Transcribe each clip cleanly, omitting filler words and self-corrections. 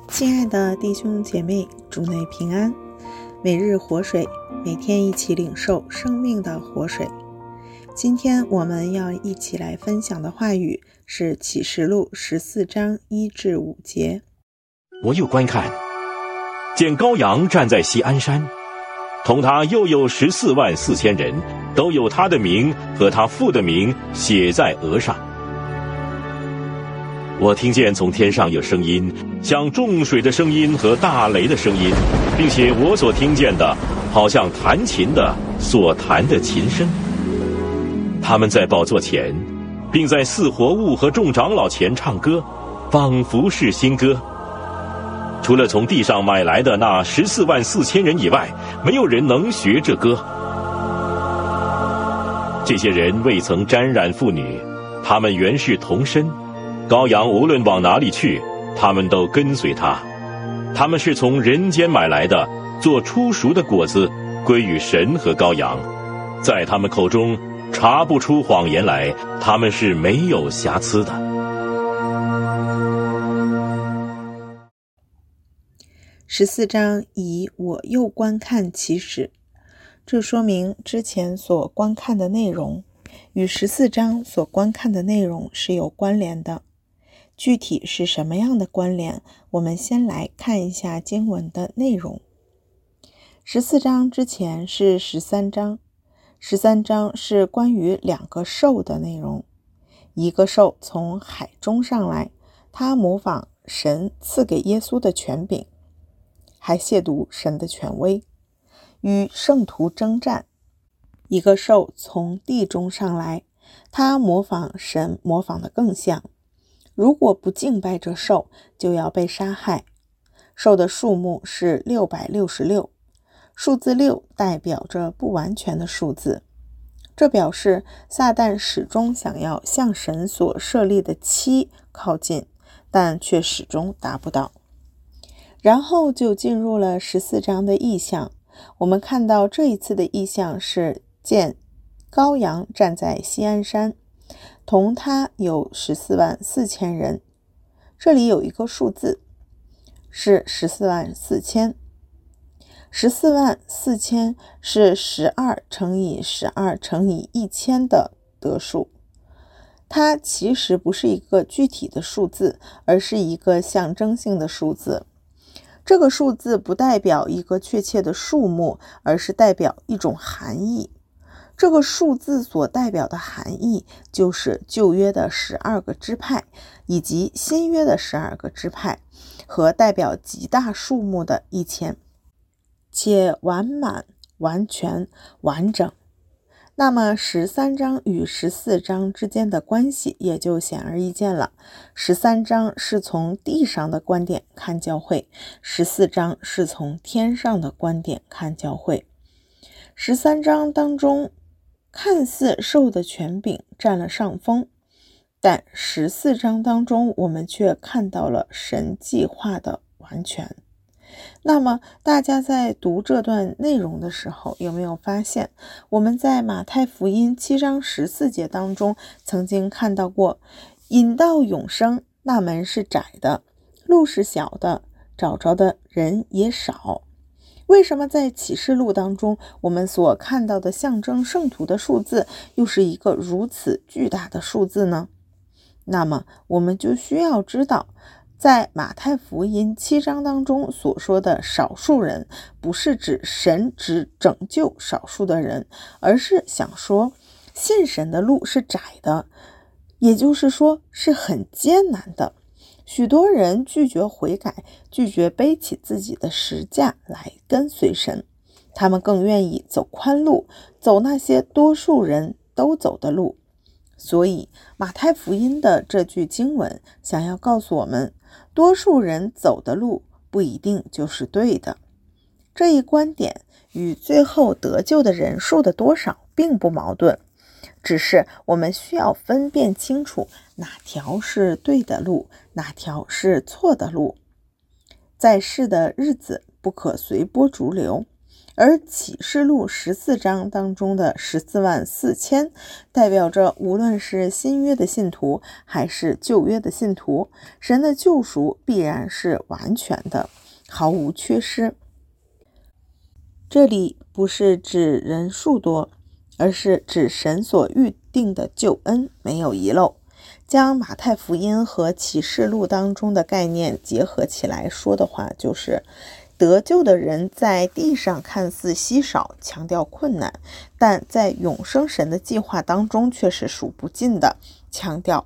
亲爱的弟兄姐妹，主内平安。每日活水，每天一起领受生命的活水。今天我们要一起来分享的话语是启示录14章1至5节。 我又观看，见羔羊站在锡安山，同他又有14万4千人，都有他的名和他父的名写在额上。我听见从天上有声音，像众水的声音和大雷的声音，并且我所听见的好像弹琴的所弹的琴声。他们在宝座前，并在四活物和众长老前唱歌，仿佛是新歌。除了从地上买来的那14万4千人以外，没有人能学这歌。这些人未曾沾染妇女，他们原是童身。羔羊无论往哪里去，他们都跟随他。他们是从人间买来的，做初熟的果子，归于神和羔羊。在他们口中查不出谎言来，他们是没有瑕疵的。 14章以我又观看其始，这说明之前所观看的内容与14章所观看的内容是有关联的。具体是什么样的关联？我们先来看一下经文的内容。14章之前是13章，13章是关于两个兽的内容。一个兽从海中上来，它模仿神赐给耶稣的权柄，还亵渎神的权威，与圣徒征战。一个兽从地中上来，它模仿神，模仿得更像。如果不敬拜这兽，就要被杀害。兽的数目是666，数字6代表着不完全的数字，这表示撒旦始终想要向神所设立的7靠近，但却始终达不到。然后就进入了14章的意象。我们看到这一次的意象是见羔羊站在锡安山，同他有14万4千人。这里有一个数字是14万4千，14万4千是12乘以12乘以1000的得数。它其实不是一个具体的数字，而是一个象征性的数字。这个数字不代表一个确切的数目，而是代表一种含义。这个数字所代表的含义就是旧约的12个支派，以及新约的12个支派，和代表极大数目的1000，且完满、完全、完整。那么13章与14章之间的关系也就显而易见了。13章是从地上的观点看教会，14章是从天上的观点看教会。13章当中，看似兽的权柄占了上风，但14章当中我们却看到了神计划的完全。那么大家在读这段内容的时候，有没有发现我们在马太福音7章14节当中曾经看到过，引到永生那门是窄的，路是小的，找着的人也少。为什么在启示录当中，我们所看到的象征圣徒的数字又是一个如此巨大的数字呢？那么我们就需要知道，在马太福音7章当中所说的少数人，不是指神只拯救少数的人，而是想说信神的路是窄的，也就是说是很艰难的。许多人拒绝悔改，拒绝背起自己的十架来跟随神，他们更愿意走宽路，走那些多数人都走的路。所以马太福音的这句经文想要告诉我们，多数人走的路不一定就是对的。这一观点与最后得救的人数的多少并不矛盾，只是我们需要分辨清楚哪条是对的路，哪条是错的路。在世的日子不可随波逐流， 而启示录14章当中的14万4千，代表着无论是新约的信徒还是旧约的信徒，神的救赎必然是完全的，毫无缺失。这里不是指人数多，而是指神所预定的救恩没有遗漏。将马太福音和启示录当中的概念结合起来说的话，就是得救的人在地上看似稀少，强调困难，但在永生神的计划当中却是数不尽的，强调。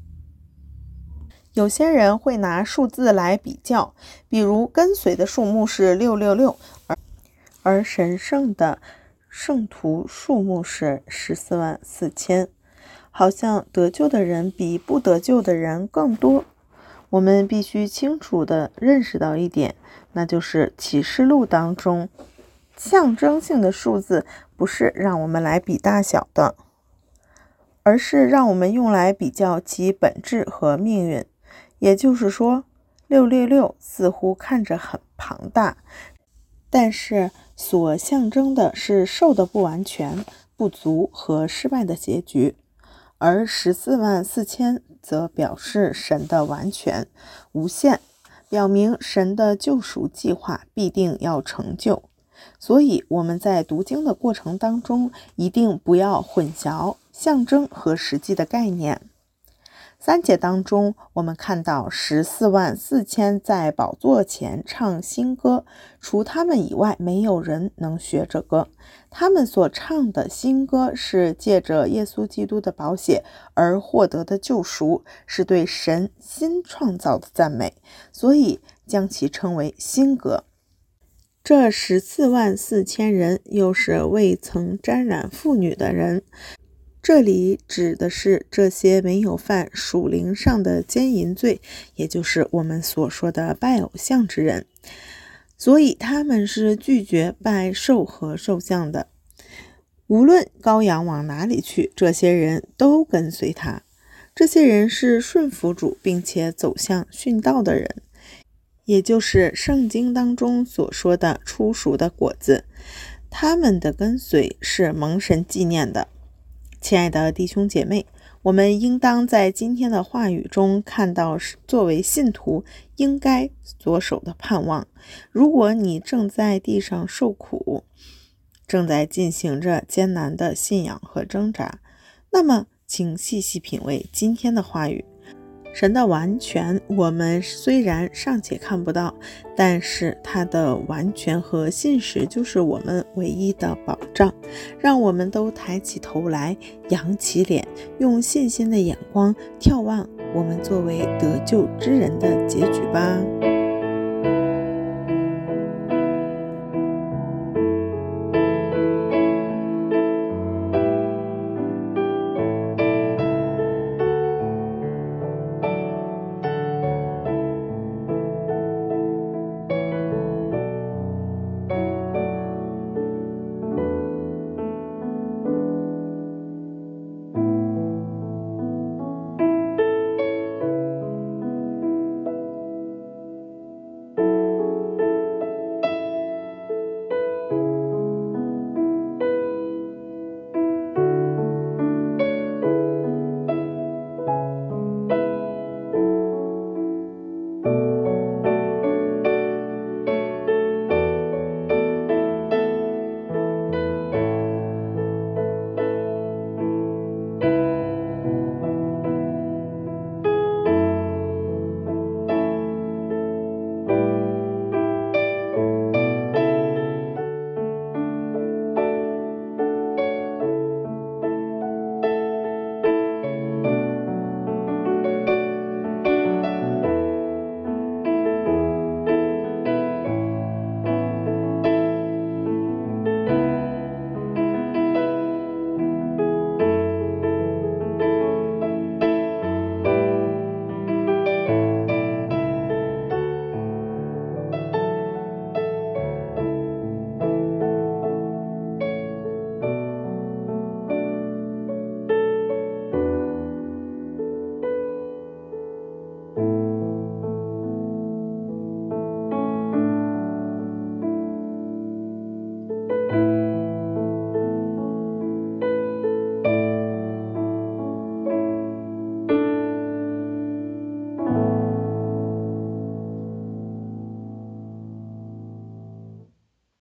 有些人会拿数字来比较，比如跟随的数目是666，而神圣的圣徒数目是14万4千，好像得救的人比不得救的人更多。我们必须清楚地认识到一点，那就是启示录当中象征性的数字不是让我们来比大小的，而是让我们用来比较其本质和命运。也就是说，666似乎看着很庞大，但是所象征的是兽的不完全、不足和失败的结局，而14万4千则表示神的完全、无限，表明神的救赎计划必定要成就。所以我们在读经的过程当中，一定不要混淆象征和实际的概念。3节当中，我们看到14万4千在宝座前唱新歌，除他们以外，没有人能学这歌。他们所唱的新歌是借着耶稣基督的宝血而获得的救赎，是对神新创造的赞美，所以将其称为新歌。这14万4千人又是未曾沾染妇女的人，这里指的是这些没有犯属灵上的奸淫罪，也就是我们所说的拜偶像之人，所以他们是拒绝拜兽和兽像的。无论羔羊往哪里去，这些人都跟随他。这些人是顺服主并且走向殉道的人，也就是圣经当中所说的初熟的果子。他们的跟随是蒙神纪念的。亲爱的弟兄姐妹，我们应当在今天的话语中看到作为信徒应该所守的盼望。如果你正在地上受苦，正在进行着艰难的信仰和挣扎，那么请细细品味今天的话语。神的完全我们虽然尚且看不到，但是他的完全和信实就是我们唯一的保障。让我们都抬起头来，扬起脸，用信心的眼光眺望我们作为得救之人的结局吧。